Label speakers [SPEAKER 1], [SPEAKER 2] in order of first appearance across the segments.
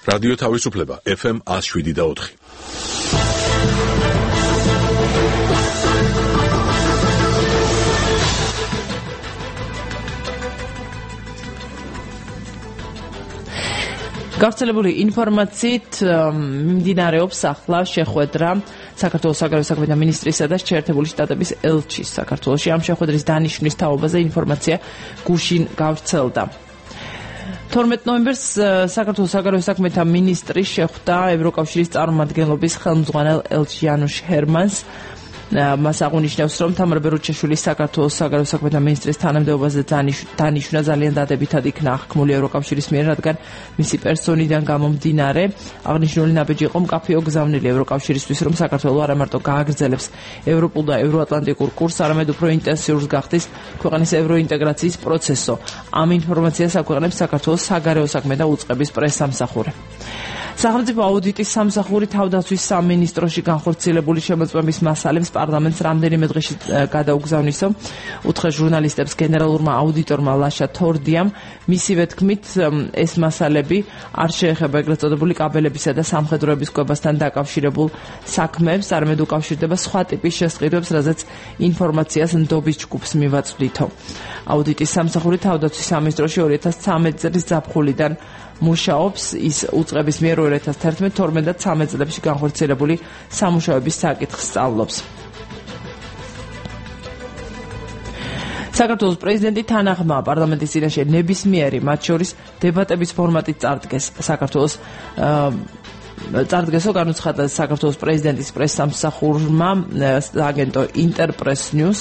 [SPEAKER 1] რადიო თავისუფლება FM 107.4.
[SPEAKER 2] გავრცელებული ინფორმაციით მიმდინარეობს ახლა შეხვედრა საქართველოს საგარეო საქმეთა მინისტრისა და შეერთებული შტატების ელჩის საქართველოში. ამ შეხვედრის დანიშვნის თაობაზე ინფორმაცია გუშინ გავრცელდა. 12 ნოემბერს საქართველოს საგარეო საქმეთა მინისტრი შეხვდა ევროკავშირის წარმომადგენლობის ხელმძღვანელ ელჩ იანუშ ჰერმანს. მას აღნიშნავს, რომ თამარ ბერუჩაშვილის საქართველოს საგარეო საქმეთა მინისტრის თანამდებობაზე დანიშვნა ძალიან დადებითად იქნა აღქმული ევროკავშირის მიერ, რადგან მისი პერსონიდან გამომდინარე აღნიშნული ნაბიჯი იყო მკაფიო გზავნილი ევროკავშირისთვის, რომ საქართველო არა მარტო გააგრძელებს ევროპულ და ევროატლანტიკურ კურსს, არამედ უფრო ინტენსიურს გახდის ქვეყნის ევროინტეგრაციის პროცესო. ამ ინფორმაციას აქვეყნებს საქართველოს საგარეო საქმეთა უწყების პრესსამსახური. სახელმწიფო აუდიტის სამსახური თავდაცვის სამინისტროში განხორციელებული შემოწმების მასალებს პარლამენტს რამდენიმე დღეში გადაუგზავნისო, უთხრეს ჟურნალისტებს გენერალურმა აუდიტორმა ლაშა თორდიამ. მისივე თქმით, ეს მასალები არ შეეხება ეგრეთ წოდებული კაბელებისა და სამხედროების კვებასთან დაკავშირებულ საქმეებს, არამედ უკავშირდება სხვა ტიპის შესყიდვებს, რაზეც ინფორმაციას ნდობის ჯგუფს მივაწვდითო. აუდიტის სამსახური თავდაცვის სამინისტროში 2013 წლის ზაფხულიდან მუშაობს, ის უწყების მიერ 2011, 12 და 13 წლებში განხორციელებული სამუშაოების საკითხს სწავლობს. საქართველოს პრეზიდენტი თანახმაა პარლამენტის წინაშე ნებისმიერი, მათ შორის დებატების ფორმატით წარდგესო განუცხადა საქართველოს პრეზიდენტის პრესსამსახურმა აგენტო ინტერპრეს ნიუს,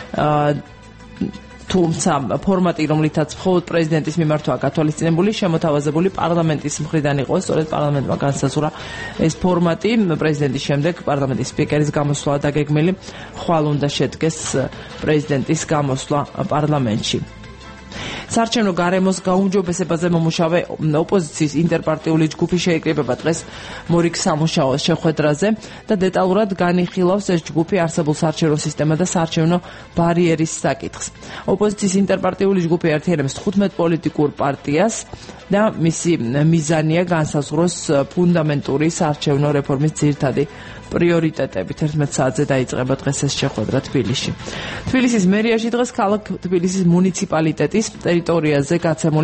[SPEAKER 2] თუმცა ფორმატი, რომლითაც მხოლოდ პრეზიდენტის მიმართვა გათვალისწინებული, შემოთავაზებული პარლამენტის მხრიდან იყო, სწორედ პარლამენტმა განსაზღვრა ეს ფორმატი. პრეზიდენტის შემდეგ პარლამენტის სპიკერის გამოსვლა დაგეგმილი, ხვალ უნდა შედგეს პრეზიდენტის გამოსვლა პარლამენტში. საარჩევნო გარემოს გაუმჯობესებაზე მომუშავე ოპოზიციის ინტერპარტიული ჯგუფი შეიკრიბება დღეს მორიგ სამუშაო შეხვედრაზე და დეტალურად განიხილავს ეს ჯგუფი არსებულ საარჩევნო სისტემა და საარჩევნო ბარიერის საკითხს. ოპოზიციის ინტერპარტიული ჯგუფი აერთიანებს 15 პოლიტიკურ პარტიას და მისი მიზანია განსაზღვროს ფუნდამენტური საარჩევნო რეფორმის ძირითადი პრიორიტეტები. 11 საათზე დაიწყება დღეს ეს შეხვედრა თბილისში. თბილისის მერიაში დღეს ქალაქ თბილისის მუნიციპალიტეტის ტერიტორიაზე გაცემულ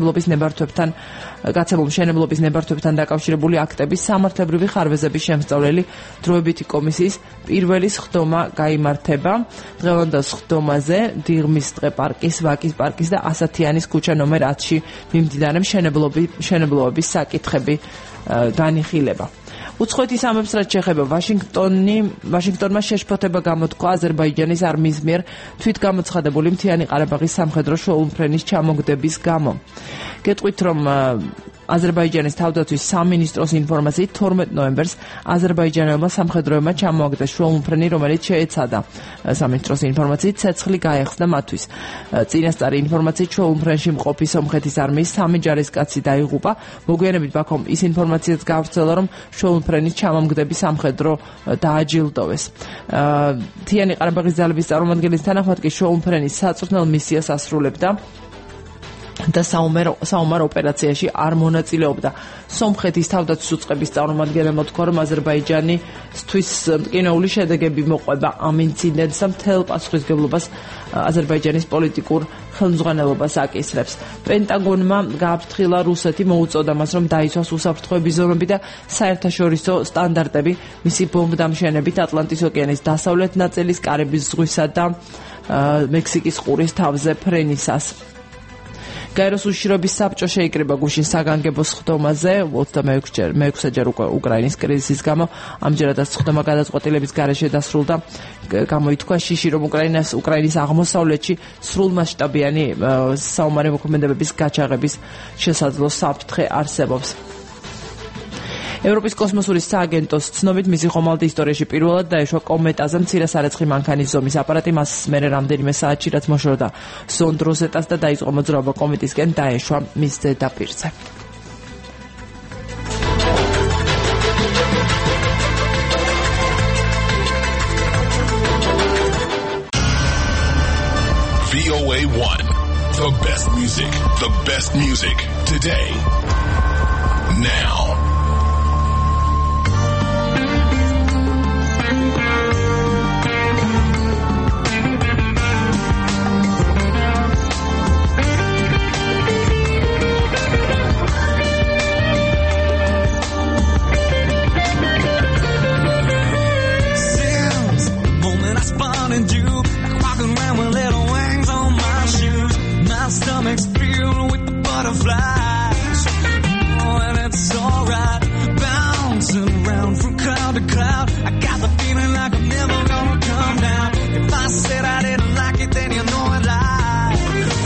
[SPEAKER 2] მშენებლობის ნებართვებთან დაკავშირებული აქტების სამართლებრივი ხარვეზების შემსწავლელი დროებითი კომისიის პირველი სხდომა გაიმართება. დღევანდელ სხდომაზე დიღმის ტყე პარკის, ვაკის პარკის და ასათიანის ქუჩა ნომერ 10-ში მიმდინარე მშენებლობების საკითხები განიხილება. უცხოეთის ამებს რაც შეეხება ვაშინგტონმა შეშფოთება გამოთქვა აზერბაიჯანის არმიის მიერ თვითგამოცხადებული მთიანი ყარაბაღის სამხედრო შუაუმფრენის ჩამოგდების გამო. გეტყვით, რომ აზერბაიჯანის თავდაცვის სამინისტროს ინფორმაციით 12 ნოემბერს აზერბაიჯანელმა სამხედროებმა ჩამოაგდეს შუაუმფრენი, რომელიც შეეცადა. სამინისტროს ინფორმაციით ცეცხლი გაეხსნა მათთვის. წინასწარი ინფორმაციით შუაუმფრენში მყოფი სომხეთის არმიის 3 ჯარისკაცი დაიღუპა. მოგვიანებით ბაქომ ის ინფორმაციაც გავრცელა, რომ შუაუმფრენის ჩამომგდები სამხედრო დააჯილდოვეს. მთიანი ყარაბაღის ძალების წარმომადგენლის თანახმად კი შუაუმფრენი საწვრთნელ მისიას ასრულებდა და საომარ ოპერაციაში არ მონაწილეობდა. სომხეთის თავდაცვის უწყების წარმომადგენელმა თქვა, რომ აზერბაიჯანისთვის მტკივნეული შედეგები მოყვება ამ ინციდენტს და მთელ პასუხისმგებლობას აზერბაიჯანის პოლიტიკურ ხელმძღვანელობას აკისრებს. პენტაგონმა გააფრთხილა რუსეთი, მოუწოდა მას, რომ დაიცვას უსაფრთხოების ზონები და საერთაშორისო სტანდარტები მისი ბომბდამშენებით ატლანტის ოკეანის დასავლეთ ნაწილის, კარიბის ზღვისა და მექსიკის ყურის თავზე ფრენისას. გაეროს უშიშროების საბჭო შეიკრიბა გუშინ საგანგებო სხდომაზე 26 ჯერ უკრაინის კრიზისის გამო. ამჯერადაც სხდომა გადაწყვეტილების გარეშე დასრულდა. გამოითქვა შიში, რომ უკრაინის აღმოსავლეთში სრულმასშტაბიანი საომარი მოქმედებების გაჩაღების შესაძლო საფრთხე არსებობს. ევროპის კოსმოსური სააგენტოს ცნობით მისი ხომალდი ისტორიაში პირველად დაეშვა კომეტაზე მცირე სარეცხი მანქანის ზომის აპარატი. მას მერე რამდენიმე საათში რაც მოშორდა ზონდ როზეტას და დაიწყო მოძრაობა კომეტისკენ, დაეშვა მის ზედაპირზე.
[SPEAKER 1] VOA1, the best music today. now.
[SPEAKER 3] Stomach's filled with the butterflies. Oh, and it's alright, bouncing around from cloud to cloud. I got the feeling like I'm never gonna come down. If I said I didn't like it, then you know I lied.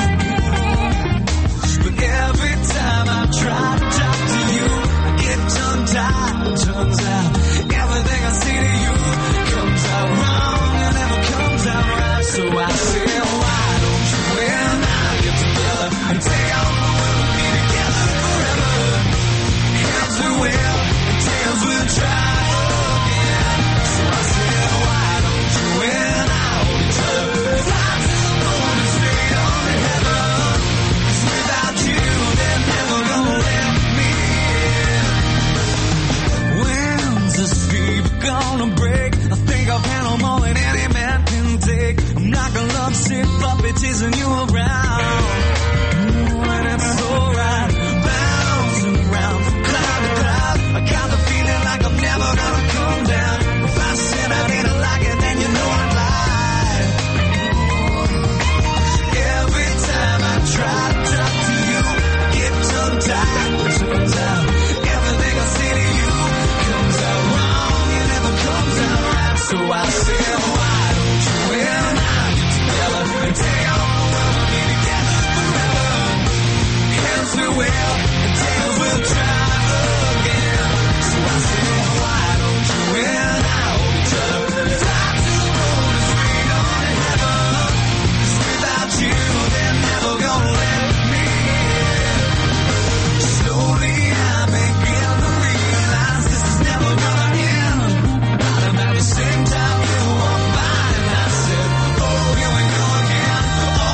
[SPEAKER 3] But every time I try to talk to you, I get tongue-tied. Turns out everything I say to you comes out wrong and never comes out right. So I say, why don't you win? And take on the world and be together forever. Heads we will, and tails we'll try again. So I said, why don't you and I hold each other? Fly to the moon and straight on to heaven. 'Cause without you, they're never gonna let me in. When's this fever gonna break? I think I've handled more than any man can take. I'm like a lovesick puppy teasing you around. It's alright, bouncing around from cloud to cloud. I got the feeling like I'm never gonna come down. If I said I didn't like it, then you know I'd lie. Every time I try to talk to you, I get tongue-tied. Turns out everything I say to you comes out wrong. It never comes out right. So I say, why don't you and I get together and take on the world and be together forever? We will, and tails will try again. So I say, why don't you and I hold each other? Fly to the moon and straight on to heaven. 'Cause without you, they're never gonna let me in. Slowly I begin to realize this is never gonna end. But about the same time you walk by and I said, oh, here we go again.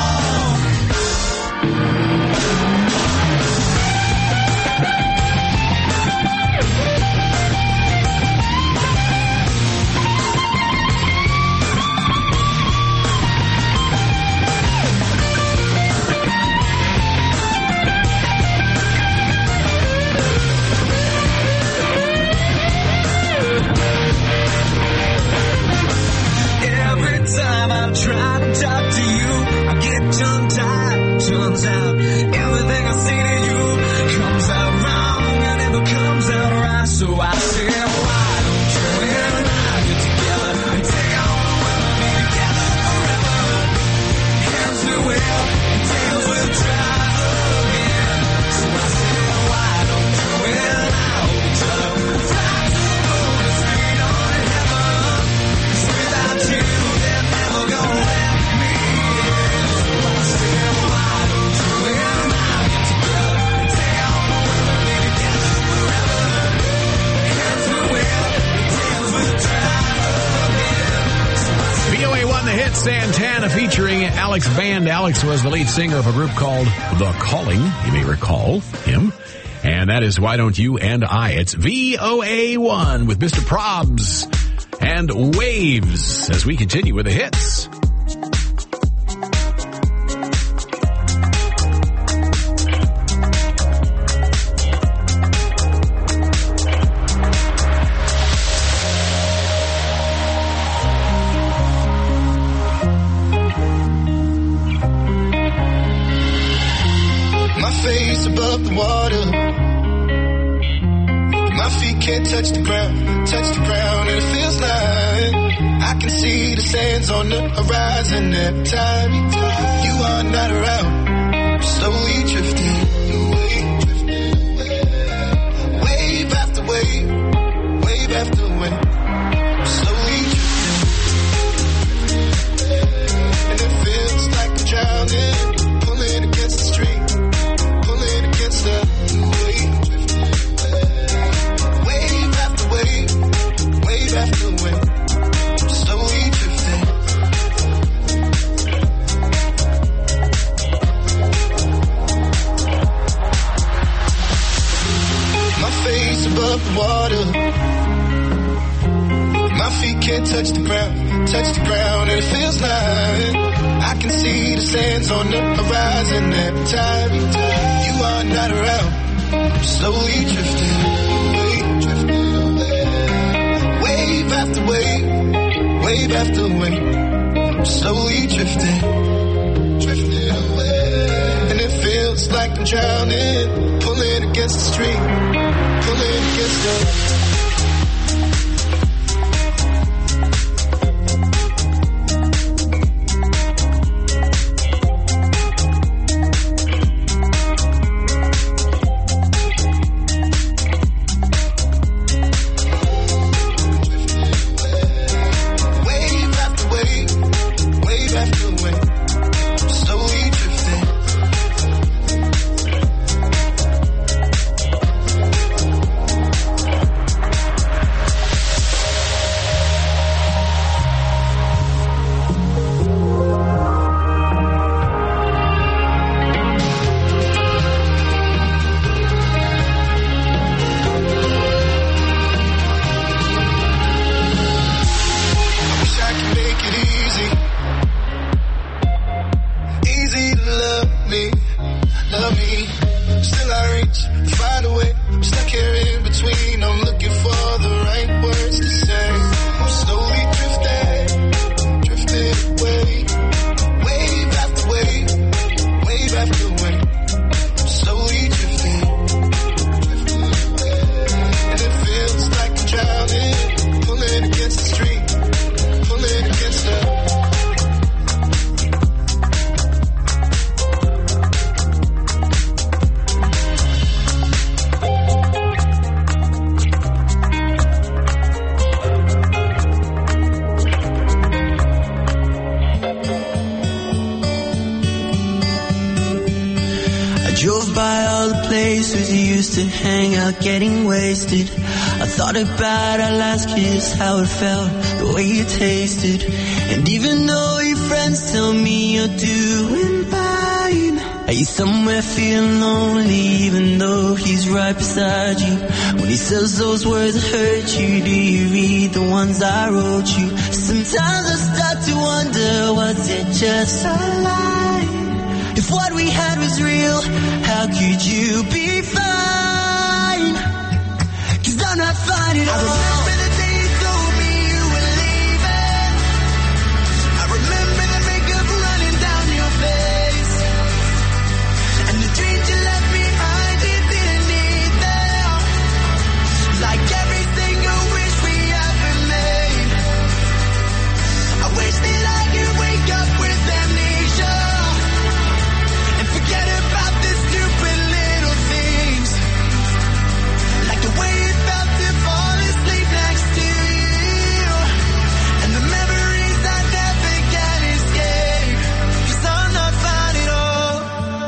[SPEAKER 3] Time I try to talk to you, I get tongue-tied. Turns out everything I say to you comes out wrong and never comes out right. So I say, why don't you and I get together and take on the world and be together forever? Heads we will, and tails will try again. So I say, why don't you and I hold each other? Fly to the moon and straight on to heaven. 'Cause without you, never gonna let me in. So I said, why don't you and I get together and take on the world and be together forever? Heads we will, and tails will try again. So I said,
[SPEAKER 4] VOA1 The Hit, Santana featuring Alex Band. Alex was the lead singer of a group called The Calling. You may recall him. And that is Why Don't You and I. It's VOA1 with Mr. Probs and Waves as we continue with the hits.
[SPEAKER 5] My face above the water, my feet can't touch the ground, and it feels like I can see the sands on the horizon every time you are not around. Slowly drifting away, wave after wave, wave after wave. Slowly drifting, and it feels like I'm drowning, pulling against the stream, pulling against the wave. Wave after wave, wave after wave. Slowly drifting. touch the ground and it feels like I can see the sands on the horizon every time you are not around. I'm slowly drifting away, wave after wave, wave after wave. I'm slowly drifting away, and it feels like I'm drowning, pulling against the stream, pulling against the.
[SPEAKER 6] Getting wasted. I thought about our last kiss, how it felt, the way it tasted. And even though your friends tell me you're doing fine, are you somewhere feeling lonely even though he's right beside you? When he says those words that hurt you, do you read the ones I wrote you? Sometimes I start to wonder, was it just a lie? If what we had was real, how could you be fine? I'm not fine at all. I remember the day you told me you were leaving. I remember the makeup running down your face, and the dreams you left behind you didn't need them. Like every single wish we ever made. I wish that I could wake up with amnesia and forget about the stupid little things, like the way it felt to fall asleep next to you, and the memories I never can escape, 'cause I'm not fine at all.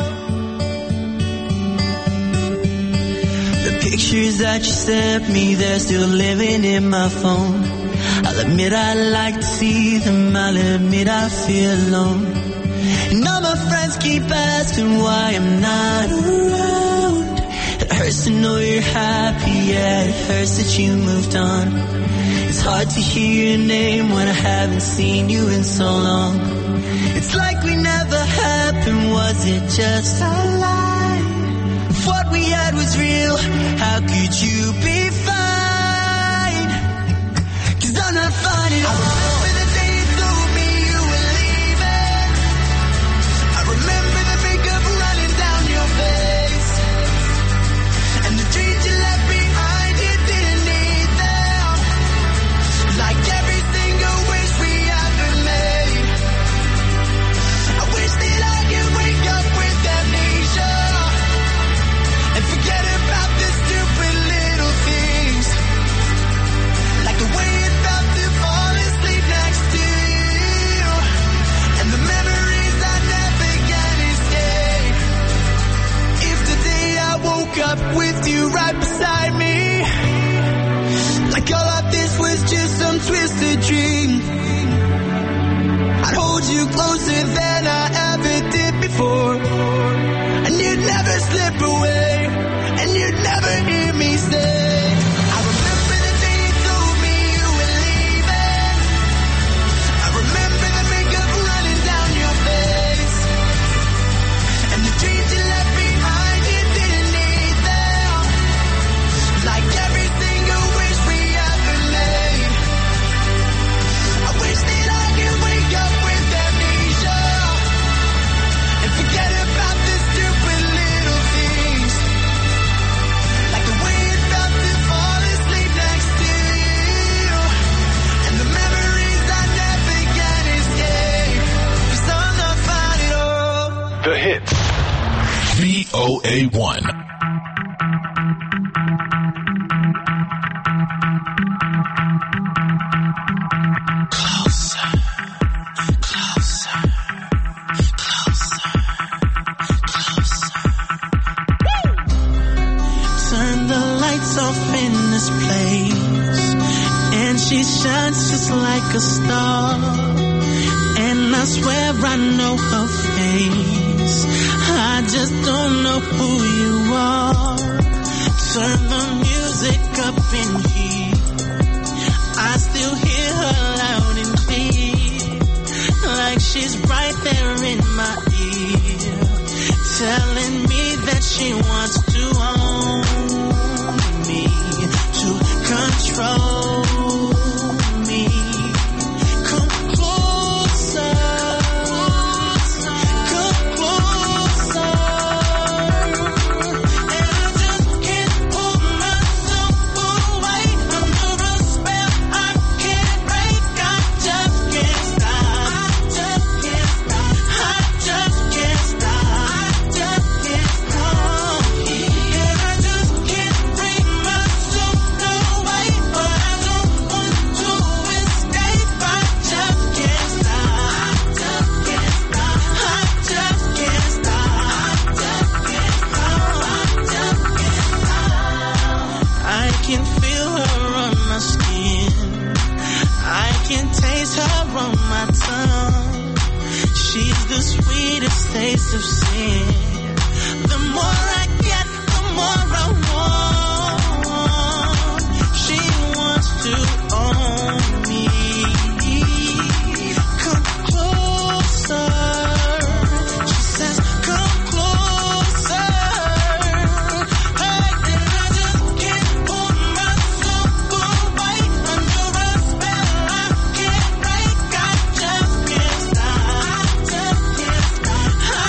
[SPEAKER 6] The pictures that you sent me, they're still living in my phone. I'll admit I like to see them, I'll admit I feel alone. And all my friends keep asking why I'm not around. It hurts to know you're happy, yeah, it hurts that you moved on. It's hard to hear your name when I haven't seen you in so long. It's like we never happened, was it just a lie? If what we had was real, how could you be fine? 'Cause I'm not fine at all. I remember the day you told me you were leaving. I remember the makeup running down your face, and the dreams you left behind you didn't need them. Like every single wish we ever made. I wish that I could wake up with amnesia and forget about the stupid little things, like the way it felt to fall asleep next to you, and the memories I never can escape. If today I woke up with you right beside me, like all of this was just some twisted dream, I'd hold you closer than I ever did before, and you'd never slip away, and you'd never hear me say, I remember the day you told me you were leaving. I
[SPEAKER 1] The hits. VOA1.
[SPEAKER 6] She shines just like a star, and I swear I know her face. I just don't know who you are. Turn the music up in here. I still hear her loud and clear, like she's right there in my ear, telling me that she wants to own me, to control. Taste of sin. The more I get, the more I want. She wants to own me. Come closer. She says, come closer. Hey, and I just can't pull myself away under a spell I can't break. I just can't stop.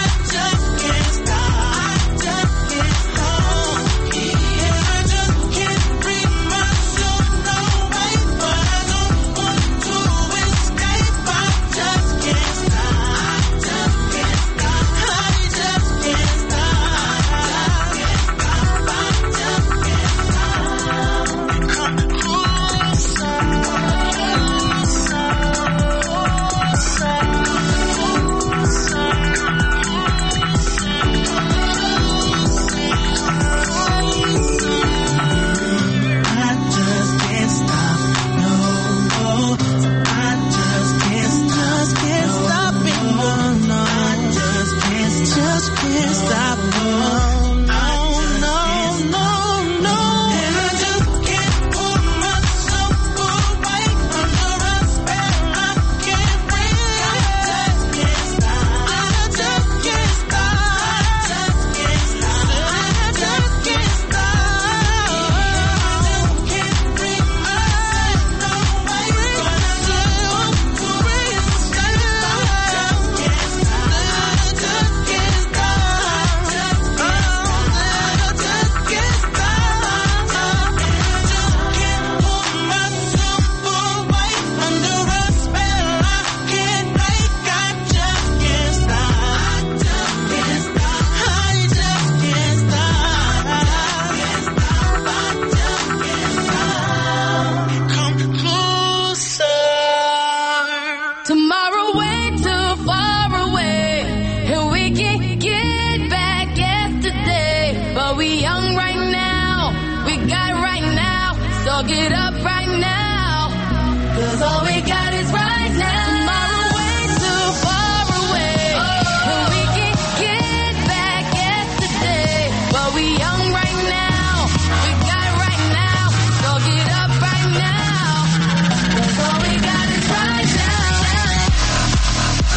[SPEAKER 6] Get up right now, 'cause all we got is right now. Tomorrow way too far away, and we can get back yesterday. But we young right now, we got it right now. So get up right now, 'cause all we got is right now.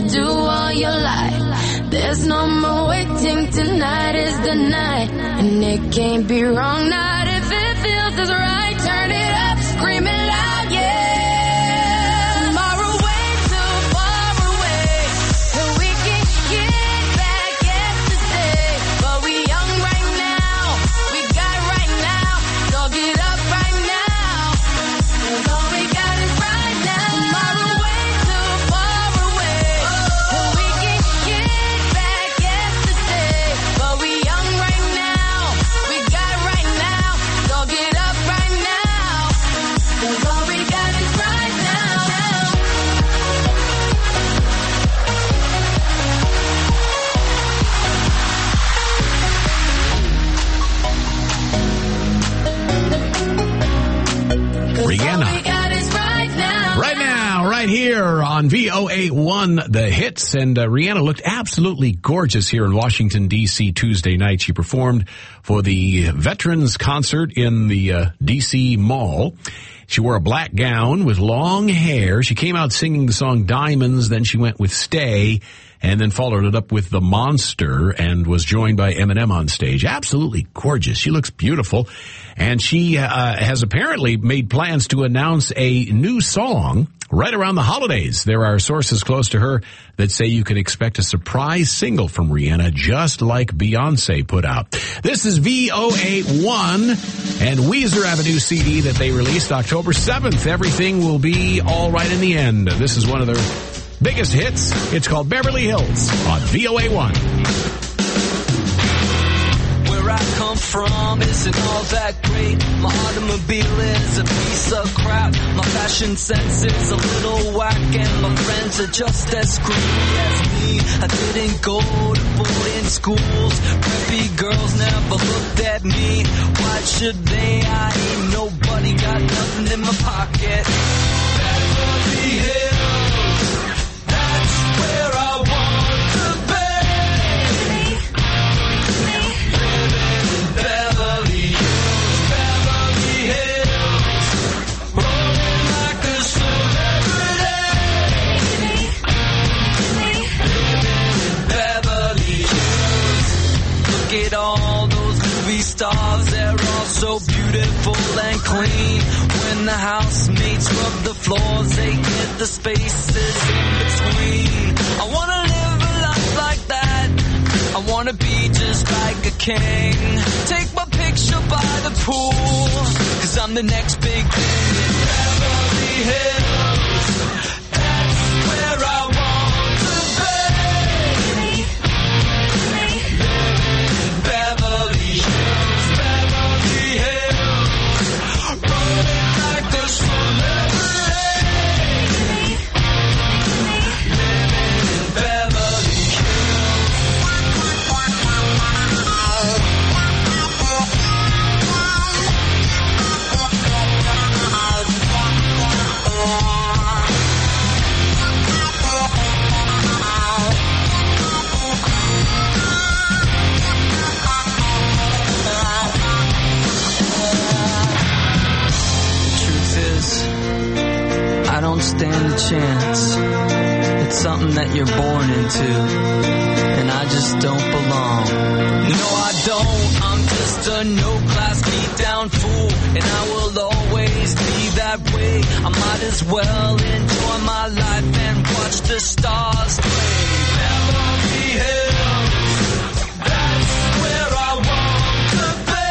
[SPEAKER 7] do all your life. There's no more waiting, tonight is the night. And it can't be wrong, not if it feels as right. Turn it up, scream it loud, yeah. Tomorrow way too far away, till we can get back yesterday. But we young right now, we got right now, so get up right now. 'Cause all we got is right now. Tomorrow way too far away, till we can get back yesterday. But we young right now, we got right now, so get up right now. 'Cause all we got is right now.
[SPEAKER 4] Rihanna.
[SPEAKER 7] All we got is right now.
[SPEAKER 4] Right now, right here on VOA1, The Hits. And Rihanna looked absolutely gorgeous here in Washington, D.C. Tuesday night. She performed for the Veterans Concert in the D.C. Mall. She wore a black gown with long hair. She came out singing the song Diamonds. Then she went with Stay, and then followed it up with The Monster, and was joined by Eminem on stage. Absolutely gorgeous. She looks beautiful. And she has apparently made plans to announce a new song right around the holidays. There are sources close to her that say you can expect a surprise single from Rihanna, just like Beyonce put out. This is VOA1, and Weezer have a new CD that they released October 7th. Everything will be all right in the end. This is one of their biggest hits. It's called Beverly Hills on VOA1.
[SPEAKER 3] Where I come from isn't all that great. My automobile is a piece of crap. My fashion sense is a little whack, and my friends are just as screwy as me. I didn't go to boarding schools. Preppy girls never looked at me. Why should they? I ain't nobody, got nothing in my pocket. Beverly Hills, that's where I want to be. Beverly Hills, rolling like a celebrity. Beverly Hills, look at all those movie stars, they're all so beautiful and clean. When the housemates rub the floors, they get the spaces in between. I wanna live a life like that. I wanna be just like a king. Take my picture by the pool, 'cause I'm the next big thing in Beverly Hills. That's where I want to be. Beverly Hills, Beverly Hills, rolling like a celebrity. Living in Beverly Hills. I don't stand a chance. It's something that you're born into, and I just don't belong. No, I don't. I'm just a no-class beat-down fool, and I will always be that way. I might as well enjoy my life and watch the stars play. Beverly Hills, that's where I want to be.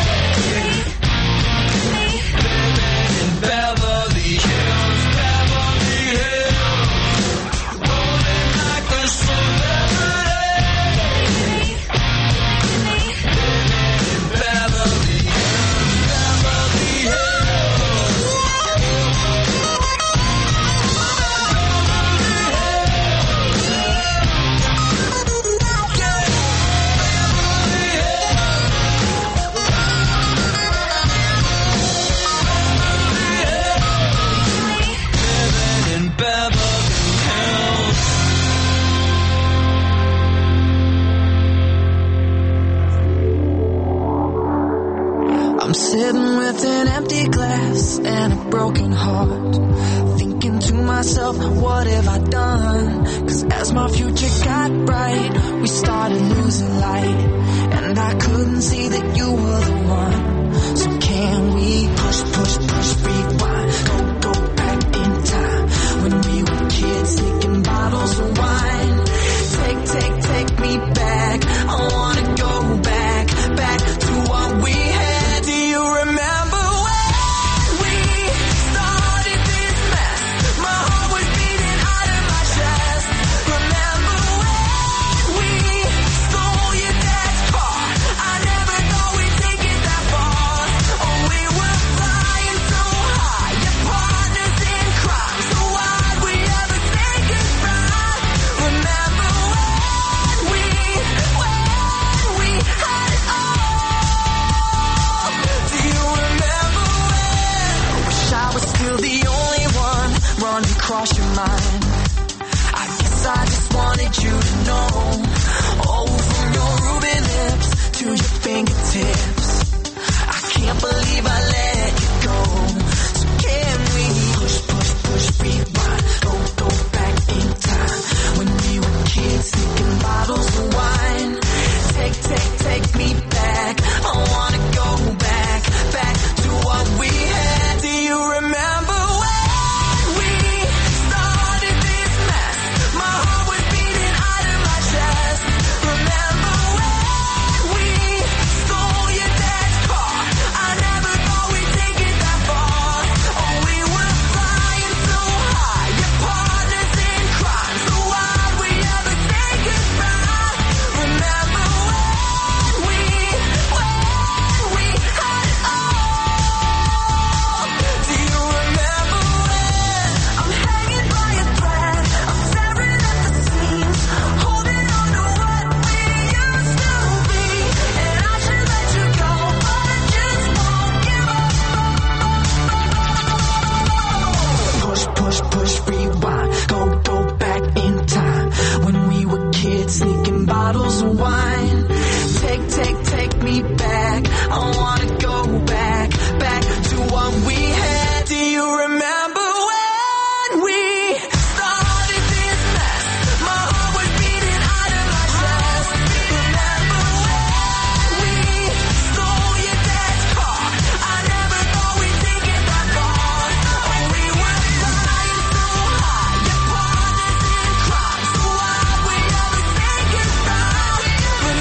[SPEAKER 3] Living in Beverly Hills, Beverly Hills, rolling like a celebrity. Living in Beverly Hills, Beverly Hills. Beverly Hills. I'm sitting with an empty glass and a broken heart, thinking to myself, what have I done? 'Cause as my future got bright, we started losing light, and I couldn't see that you were the one. So can we push, push, push, rewind, go back in time, when we were kids sneaking bottles of wine. Take me back, I wanna go back to what we had. Do you remember when we started this mess? My heart was beating out of my chest. Remember when we stole your dad's car? I never thought we'd take it that far. Oh, we were flying so high, your partners in crime. So why'd we ever say goodbye? Remember when we had it all? Do you remember when? Wish I was still the only one running across your mind. I guess I just wanted you to know. Oh, from your ruby lips to your fingertips, I can't believe I let you go. So can we push, push, push, rewind, go back in time, when we were kids sneaking bottles of wine. Take me back, I wanna go back to what we had. Do you remember when we started this mess? My heart was beating out of my chest. Remember when we stole your dad's car? I never thought we'd take it that far. Oh, we were flying so high, your partners in crime. So why'd we ever say goodbye? Remember when we had it all? Do you remember when I'm hanging by a thread, I'm tearing at the seams, holding on to what we used to be, and I should let you go, but I just won't give up. Push, push, push, rewind, go back in time, when we were kids sneaking bottles of wine. Take me back, I wanna go back to what we had. Do you remember when we started this mess? My heart was beating out of my chest. Remember when we stole your dad's car? I never thought we'd take it that far. Oh, we were flying so high, your partners in crime. So why'd we ever say goodbye?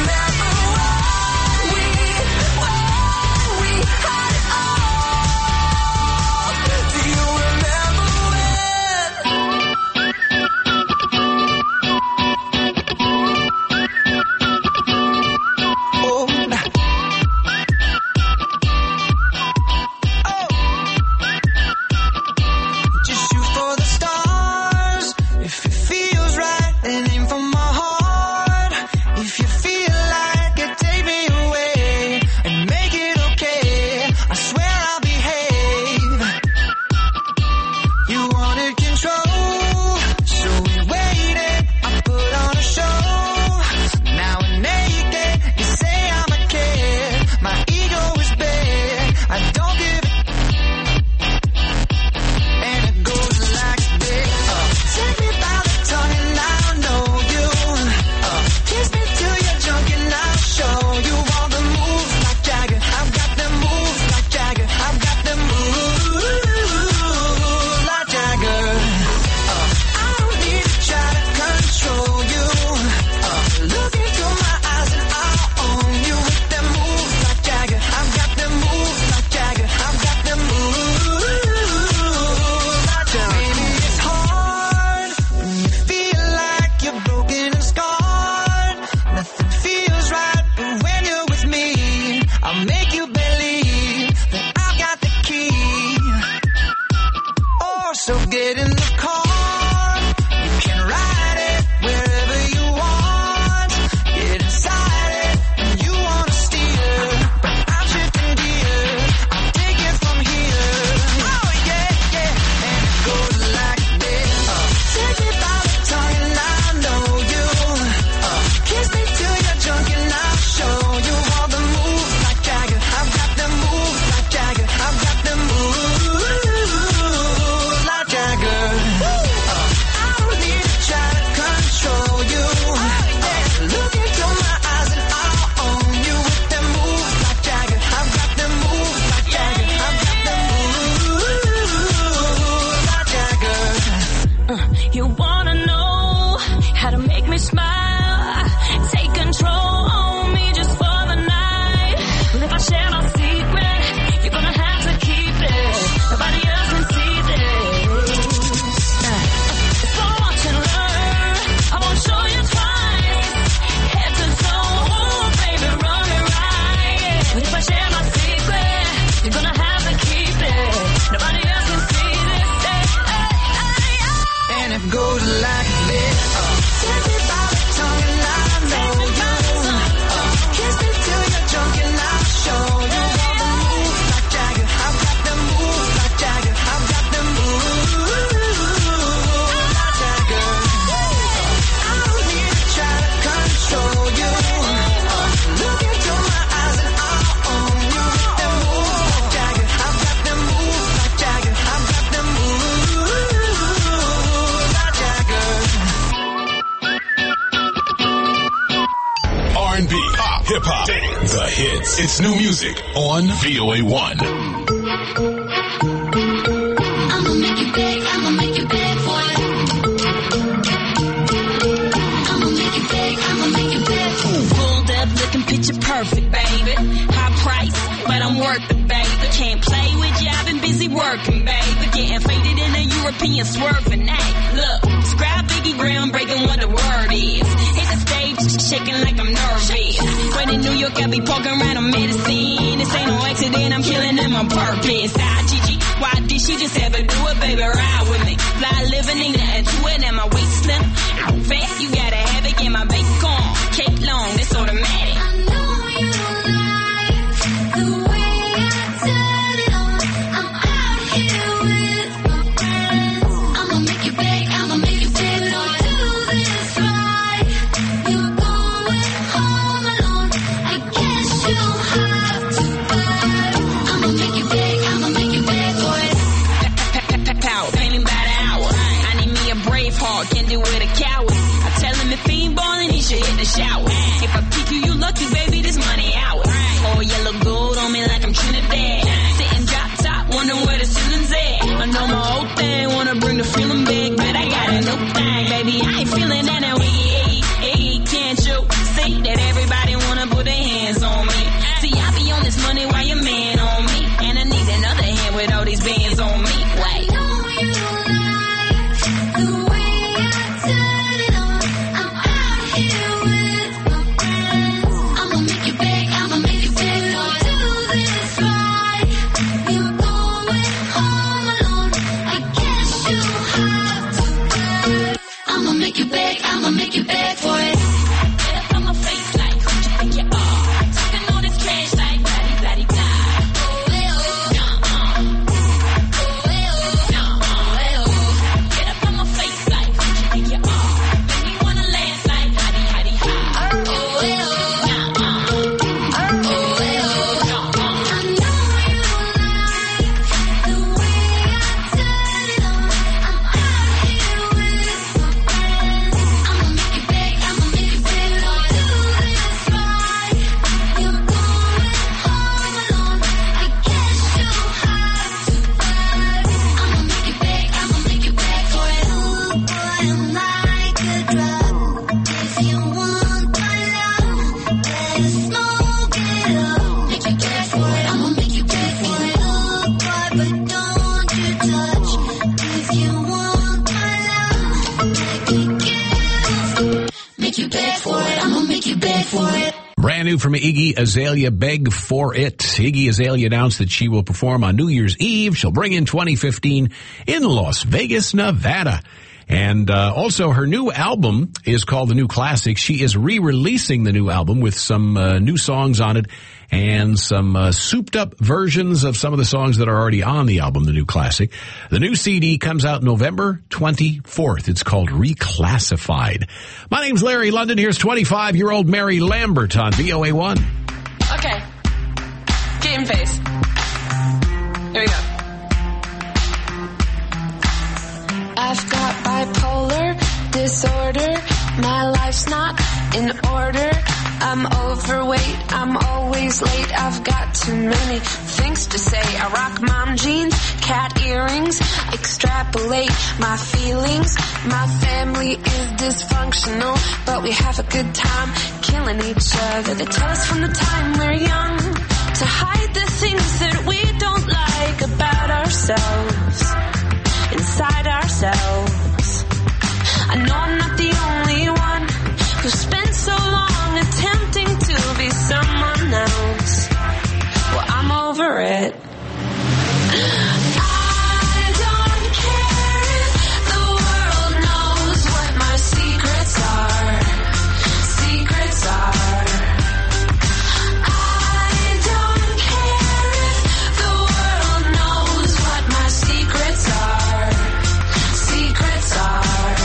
[SPEAKER 8] me smile. Take control on me just for the night. But if I share my secret, you're gonna have to keep it. Nobody else can see this. So watch and learn. I won't show you twice. Head to toe, baby, run it right. But if I share my secret, you're gonna have to keep it. Nobody else can see this.
[SPEAKER 3] And it goes like this. Take me by the tongue and I know you. Kiss me till you're drunk and I'll show you. All the moves like Jagger. I've got the moves like Jagger. I've got the moves like Jagger. I don't need to try to control you. Look into my eyes and I'll own you. The moves like Jagger. I've got the moves like Jagger. I've got the moves like Jagger.
[SPEAKER 1] R&B, pop, hip-hop, dance, the hits. It's new music on VOA1.
[SPEAKER 7] I'ma make you beg, I'ma make you beg for it. I'ma make you beg, I'ma make you beg for it.
[SPEAKER 8] Pulled up looking picture perfect, baby. High price, but I'm worth it, baby. Can't play with you, I've been busy working, baby. Getting faded in a European swerving. Hey, look, describe Biggie groundbreaking what the word is. Hit the stage, shaking like I'm nervous. When in New York, I be poking around on medicine. This ain't no accident, I'm killing them on purpose. Gigi, why did she just ever do it, baby? Ride with me. Fly living, ain't nothing to it, and my waist slim. Out fat, you gotta have it, get my bacon. Cake long, that's automatic.
[SPEAKER 7] I know you like the way I turn it on. I'm out here with my friends. I'ma make you beg, I'ma make you beg. Don't do this right. You're going home alone. I guess you'll have to fight. I'ma make you beg, I'ma make you beg for it.
[SPEAKER 8] Pow, pay me by the hour. I need me a brave heart, can't do it a coward. I tell him if he ain't ballin', he should hit the shower. If I pick you, you lucky, baby, this money ours. Oh, yellow gold on me like I'm Trinidad. Sitting drop top, wondering where the ceiling's at. I know my whole thing, wanna bring the feeling back, but I got a new thing, baby. I ain't feeling that now. Can't you see that everybody wanna put their hands on me? See, I be on this money while your man on me, and I need another hand with all these bands on me. Wait.
[SPEAKER 7] I know you like the way I turn it on. I'm out here with my friends. I'ma make you beg, I'ma make you beg. Don't do this right. You're going home alone. I guess you'll have to fight. I'ma make you beg, I'ma make you beg for it.
[SPEAKER 8] Get up on my face like who you think you are? Talking all this trash like bloody bloody blah. Get up on my face like who you think you are? Make me wanna laugh like hotty hotty ha.
[SPEAKER 7] I know you like the way I turn it on. I'm out here with my friends. I'ma make you beg, I'ma make you beg. Don't do this right. You're going home alone. I guess you'll have to fight. I'ma make you beg, I'ma make you beg for it. Ooh, boy, I'm like a drug. If you want my love, better smoke it up. Make you beg for it, I'ma make you beg for it. Ooh, boy, but don't you touch. If you want my love, make you beg for it, I'ma make you beg for it.
[SPEAKER 4] Brand new from Iggy Azalea, Beg For It. Iggy Azalea announced that she will perform on New Year's Eve. She'll bring in 2015 in Las Vegas, Nevada. And also her new album is called The New Classic. She is re-releasing the new album with some new songs on it and some souped up versions of some of the songs that are already on the album, The New Classic. The new CD comes out November 24th. It's called Reclassified. My name's Larry London. Here's 25-year-old Mary Lambert on VOA1.
[SPEAKER 2] Okay. Game face. Here we go.
[SPEAKER 7] I've got bipolar disorder. My life's not in order. I'm overweight, I'm always late, I've got too many things to say. I rock mom jeans, cat earrings, extrapolate my feelings. My family is dysfunctional, but we have a good time killing each other. They tell us from the time we're young to hide the things that we don't like about ourselves, inside ourselves. I know I'm not the only one who spent so long attempting to be someone else. Well, I'm over it. I don't care if the world knows what my secrets are. Secrets are. I don't care if the world knows what my secrets are. Secrets are.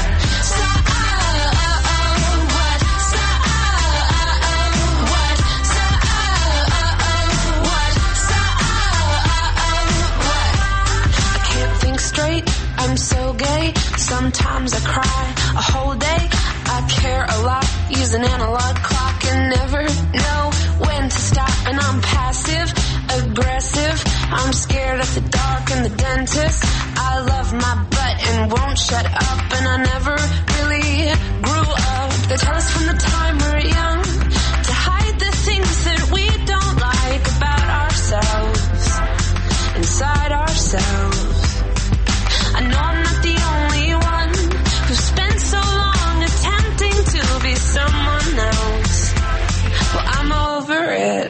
[SPEAKER 7] I'm so gay, sometimes I cry a whole day. I care a lot, use an analog clock and never know when to stop. And I'm passive, aggressive, I'm scared of the dark and the dentist. I love my butt and won't shut up, and I never really grew up. They tell us from the time we're young to hide the things that we don't like about ourselves, inside ourselves. I know I'm not the only one who spent so long attempting to be someone else. Well, I'm over it.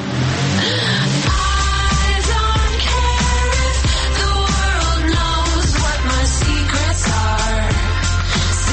[SPEAKER 7] I don't care if the world knows what my secrets are.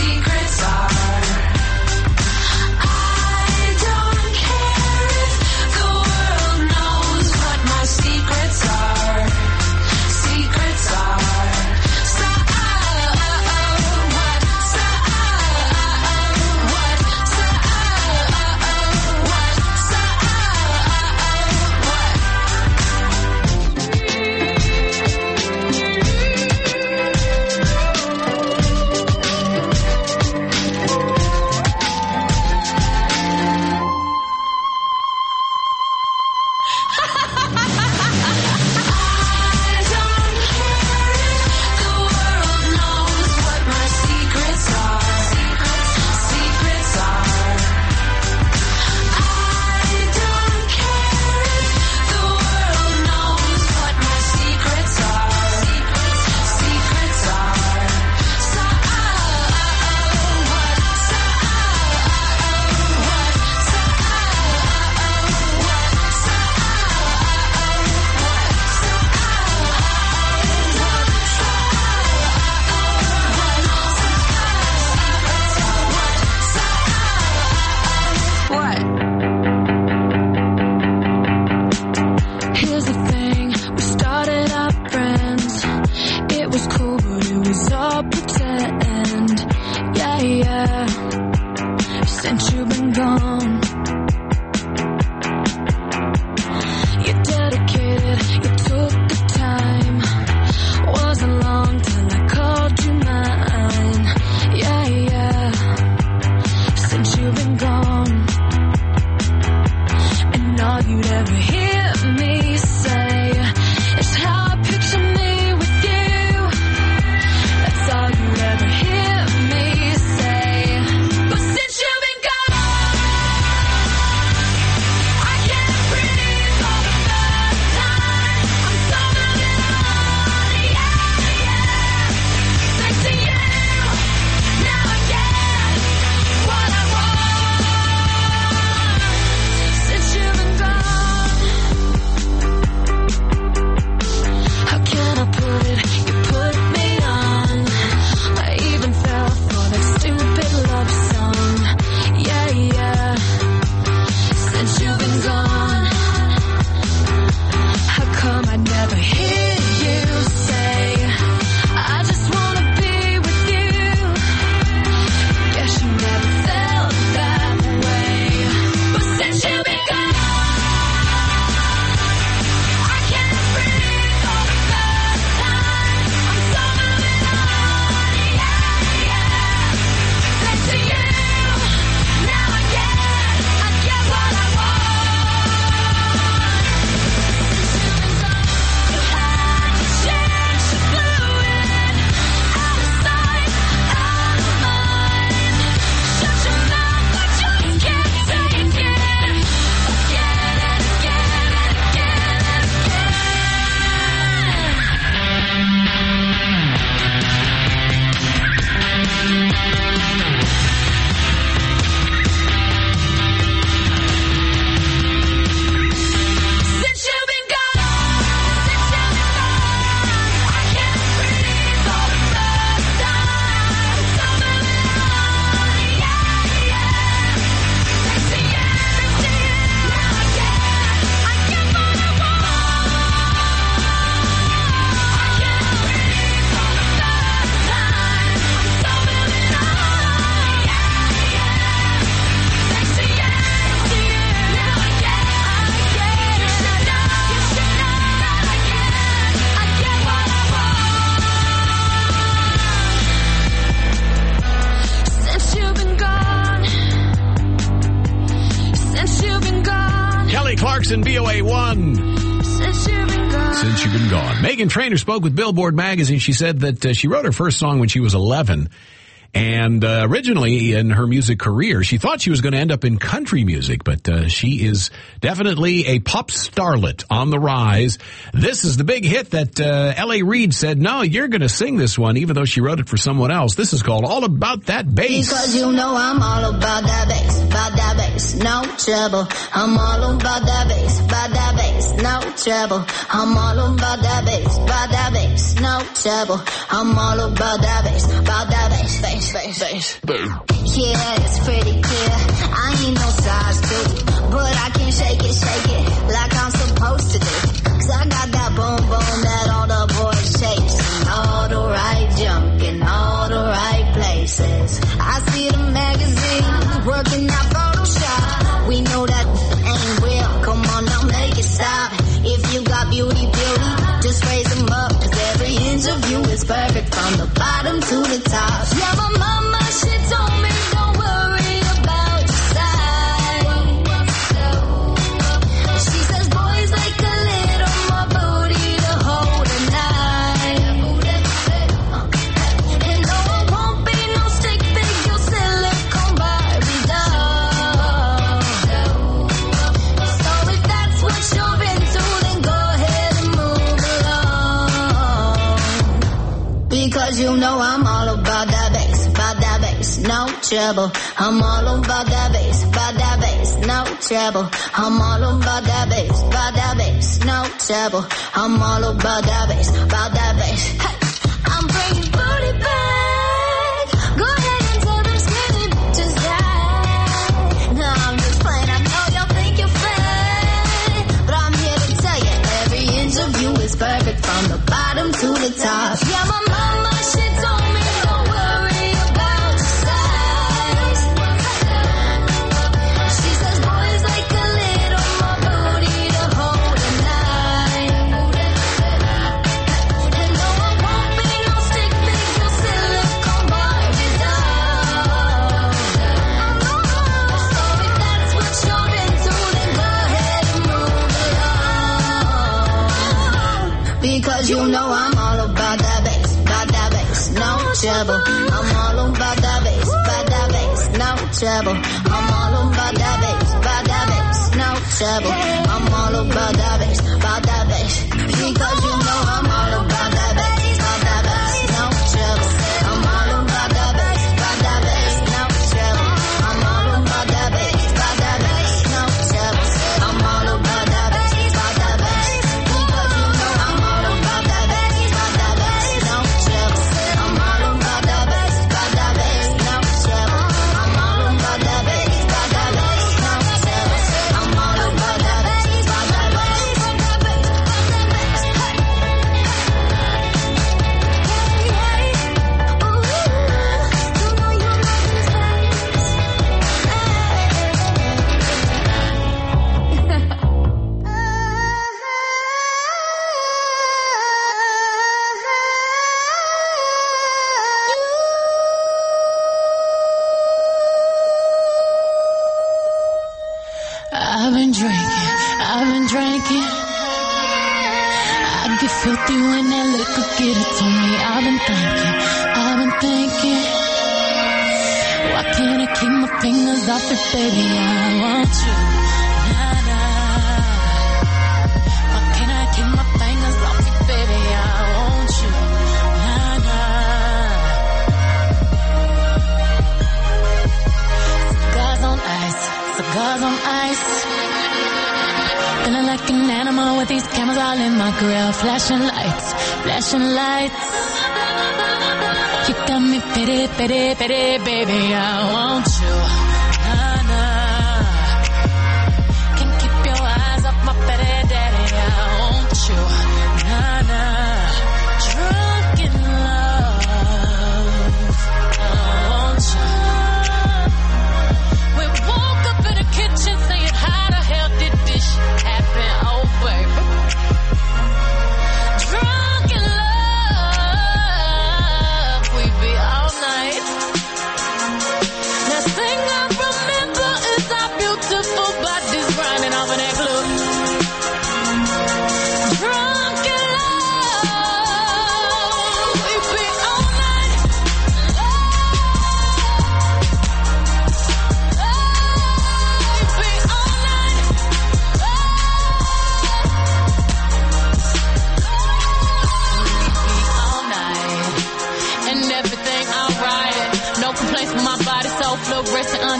[SPEAKER 4] Clarkson, VOA1. Since You've Been Gone. Meghan Trainor spoke with Billboard magazine. She said that she wrote her first song when she was 11. And originally in her music career, she thought she was going to end up in country music, but she is definitely a pop starlet on the rise. This is the big hit that L.A. Reid said, no, you're going to sing this one, even though she wrote it for someone else. This is called All About That Bass.
[SPEAKER 9] Because you know I'm all about that bass, no trouble. I'm all about that bass, no trouble. I'm all about that bass, no trouble. I'm all about that bass, bass. Yeah, it's pretty clear. I ain't no size 2, but I can shake it like I'm supposed to do. 'Cause I got that boom boom that all the boys chase, and all the right junk in all the right places. I see the magazines working out Photoshop. We know that ain't real. Come on now, make it stop. If you got beauty, just raise them up. 'Cause every inch of you is perfect from the bottom to the top. Yeah, my mama, she told me don't worry about your size. She says boys like a little more booty to hold at night. And no, it won't be no stick figure silicone Barbie doll. So if that's what you're into, then go ahead and move along. Because you know I'm all about that bass, no trouble. I'm all about that bass, no trouble. I'm all about that bass, no trouble. I'm all about that bass, Hey, I'm bringing booty back. Go ahead and tell them skinny bitches that. No, I'm just playing. I know y'all think you're fat, but I'm here to tell you every inch of you is perfect from the bottom to the top. Yeah, my mama, she told me don't worry about your size. She says boys like a little more booty to hold at night. And no, it won't be no stick figure silicone Barbie doll. So if that's what you're into, then go ahead and move along. Because you know I'm all about that bass, no trouble. I'm all about that bass, no trouble. I'm all about that bass, no trouble. I'm all about that bass, because you know I'm all about that bass, no trouble. I'm all about that bass, no trouble. I'm all about that bass, no trouble. I'm all about that bass, because you know I'm all about that bass, no trouble. I'm all about that bass, no trouble. I'm all about that bass, no trouble. I'm all about that bass,
[SPEAKER 10] I've been drinking. I get filthy when that liquor get it to me. I've been thinking. Why can't I keep my fingers off it, baby? I want you. Nah. Why can't I keep my fingers off it, baby? I want you. Nah. Cigars on ice. Feeling like an animal with these cameras all in my grill. Flashing lights. You got me pity, baby. I want you. Nah. Can't keep your eyes off my petty daddy. I want you. Nah. Drunk in love. I want you. We woke up in the kitchen saying, how the hell did this shit happen? Oh, baby. Drunk in love. We be all night. Let's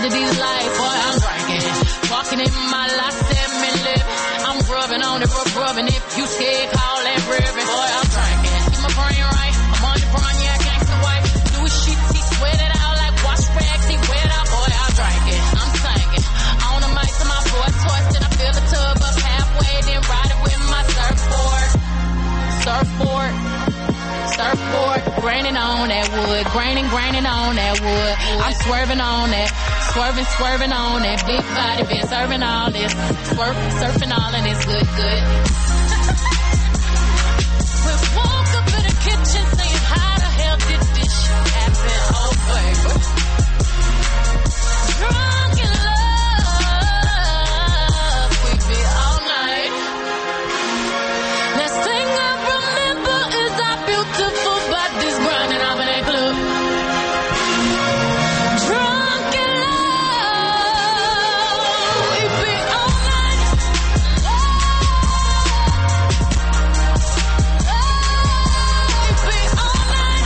[SPEAKER 10] of these lights, boy, I'm drinking. Walking in my last 7 living. I'm rubbing on it, rubbing. If you scared, call that ribbon. Boy, I'm drinking. Keep my brain right. I'm on the brown, yeah, gangsta white. Do his shit, he sweat it out like wash rags. He wet out, boy, I'm drinking. I'm singing. On the mic to my voice, twisted. I fill the tub up halfway, then ride it with my surfboard. Surfboard, graining on that wood, graining on that wood. I'm swerving on that, swerving on that big body, been serving all this, surfing all of this good. We woke up in the kitchen saying, how the hell did this shit happen? Oh, baby. Drunk in love, we be all night. Last thing I remember is our beautiful bodies grinding up in a club. Drunk in love, we be all night. We be all night.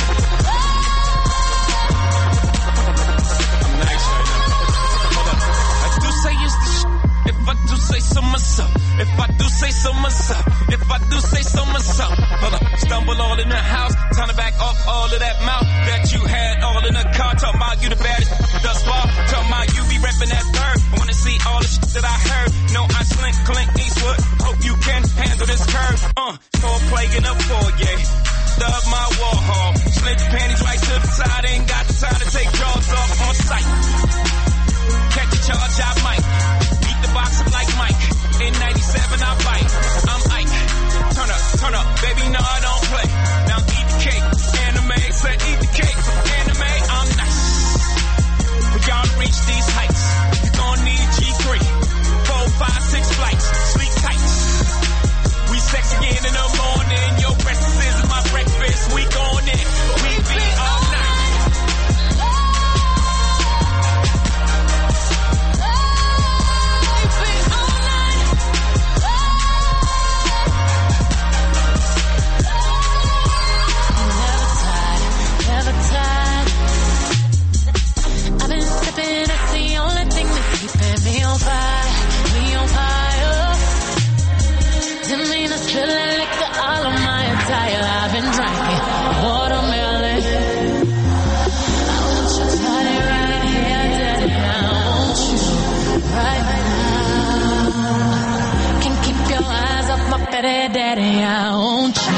[SPEAKER 3] I'm nice right now. Hold up. I do say it's the if I do say so myself. If I do say so myself. If I do say so myself. Hold up. Stumble all in the house. Time to back off all of that mouth that you had all in the car. Talking about you the baddest thus far. Talking about you be repping that bird. I wanna see all the shit that I heard. No, I slink, Clint Eastwood. Hope you can handle this curve. Store plague in the foyer. Thug my Warhol. Slink your panties right to the side. Ain't got the time to take jaws off on sight. Catch a charge, I might. Beat the box up like Mike. In 97, I bite. I'm Ike. Turn up, baby, no, I don't play. Now eat the cake. Anime, said eat the cake. Anime, I'm nice. For y'all to reach these heights, you gon' need G3. 4, 5, 6 flights. Sleep tight. We sex again in the morning. Your breakfast is my breakfast. We gon' in. We be all night.
[SPEAKER 10] I've been sipping, that's the only thing that's keeping me on fire. Didn't mean to spill that liquor all on my attire. I've been drinking watermelon. I want your body right here, daddy. I want you right now. Can't keep your eyes off my fatty daddy. I want you.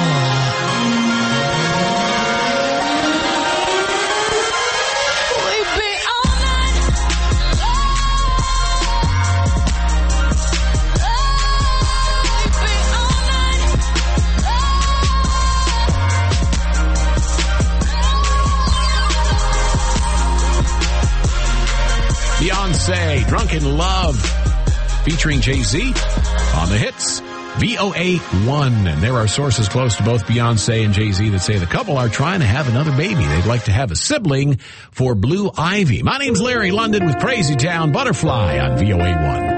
[SPEAKER 4] Beyonce, Drunken Love, featuring Jay-Z on the hits, VOA1. And there are sources close to both Beyonce and Jay-Z that say the couple are trying to have another baby. They'd like to have a sibling for Blue Ivy. My name's Larry London with Crazy Town Butterfly on VOA1.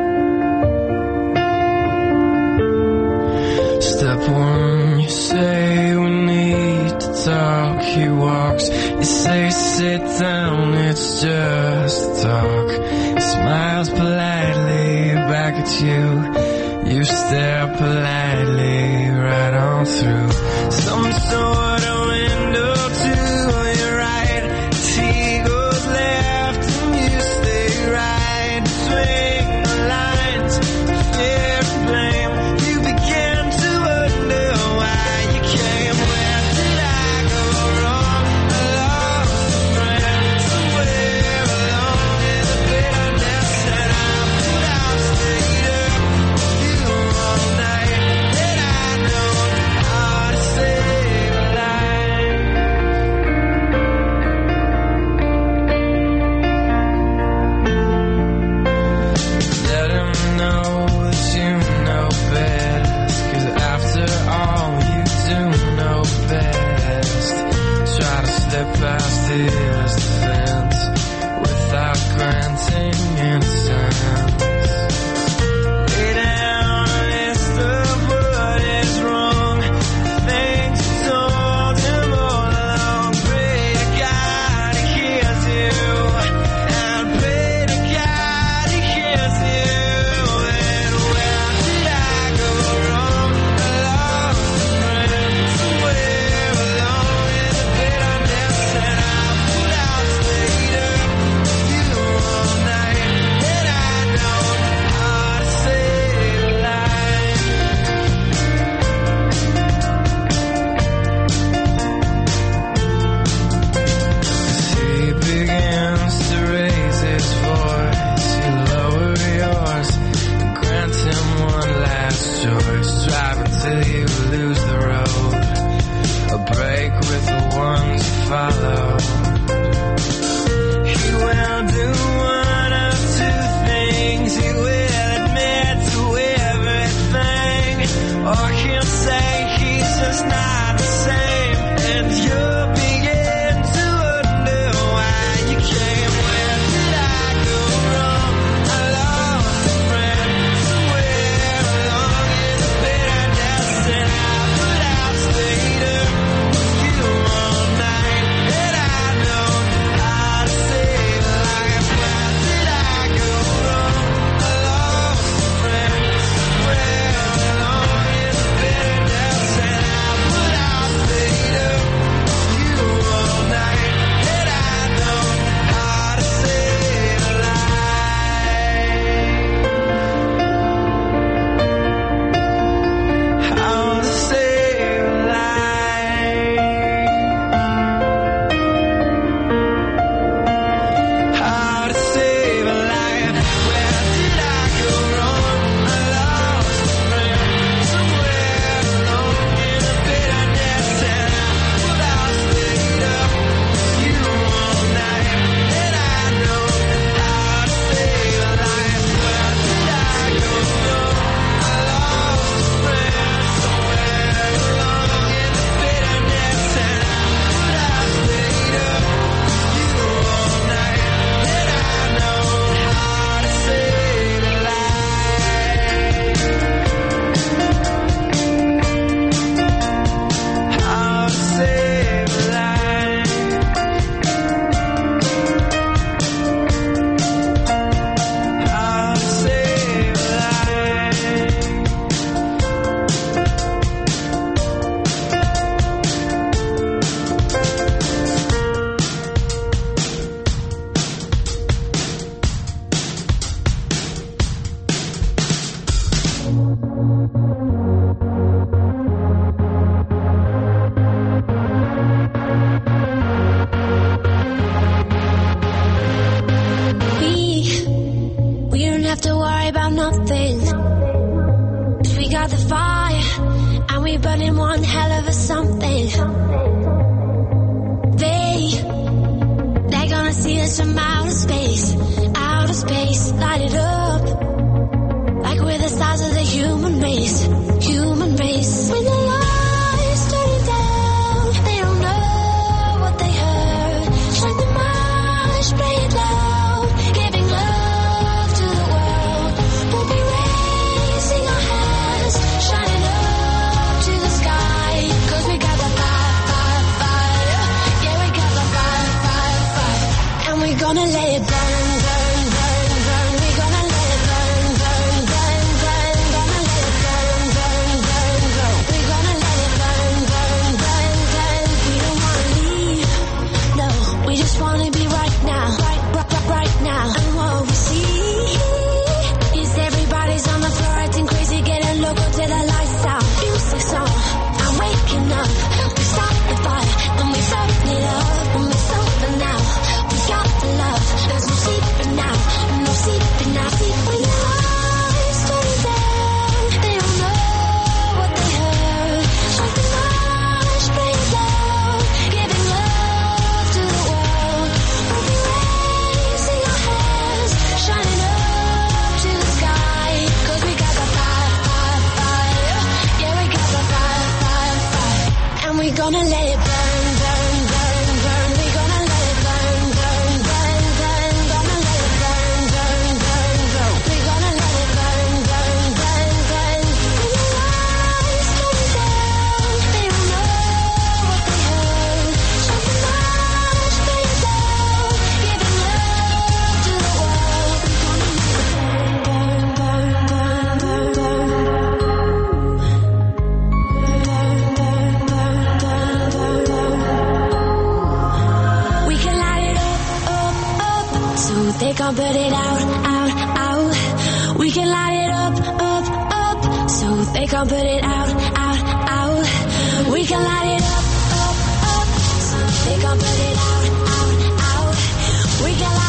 [SPEAKER 11] Step one, you say we need to talk. He walks, you say sit down, it's just talk. He smiles politely back at you. You stare politely right on through some sort of window to your right. He goes left and you stay right. Swing the lines, fair blame. You begin to wonder why you came. Where did I go wrong? I lost a friend somewhere along in the bitterness that I put out. Stayed up you all night, and I know how to save a life. Let him know that you know best, 'cause after all you do know best. Try to slip past his defense without granting innocence. Lay down a list of what is wrong, things you told him all along. Pray to God he hears you and
[SPEAKER 7] have to worry about nothing. 'Cause we got the fire, and we burning one hell of a something. They're gonna see us from outer space, light it up, like we're the stars of the human race. When the lights turning down, they don't know what they heard. Shine the march, play it loud, giving love to the world. We'll be raising our hands, shining up to the sky. 'Cause we got the fire, fire. Yeah, we got the fire, fire, fire. And we're gonna let it burn, burn, burn, burn. We're gonna let it burn, burn, burn, burn. Gonna let it burn, burn, burn, burn. We're gonna let it burn, burn, burn, burn. We don't wanna leave, no. We just wanna be right now, right now. And what we see is everybody's on the floor acting crazy, getting loco till the lights out. Music's on, I'm waking up. We start the fire, and we burn it up. And we're sober now, we got the love. There's no sleeping now, no sleeping now. When the lights turn down, they don't know what they heard. Shine the march, play it loud, giving love to the world. We'll be raising our hands, shining up to the sky. 'Cause we got the fire, fire, fire. Yeah, we got the fire, fire, fire. And we're gonna let it burn, burn, burn, burn. We're gonna let it burn, burn, burn, burn. Gonna let it burn, burn, burn, burn. We're gonna let it burn, burn, burn, burn. When the lights come down, they don't know what they heard. Shine the march, play it loud, giving love to the world. We're gonna let it burn, burn, burn, burn. We can light it up, so they can't put it out, out. We can light it up, so they can't put it out, out. We can light it up, so they can't put it out, out. We can light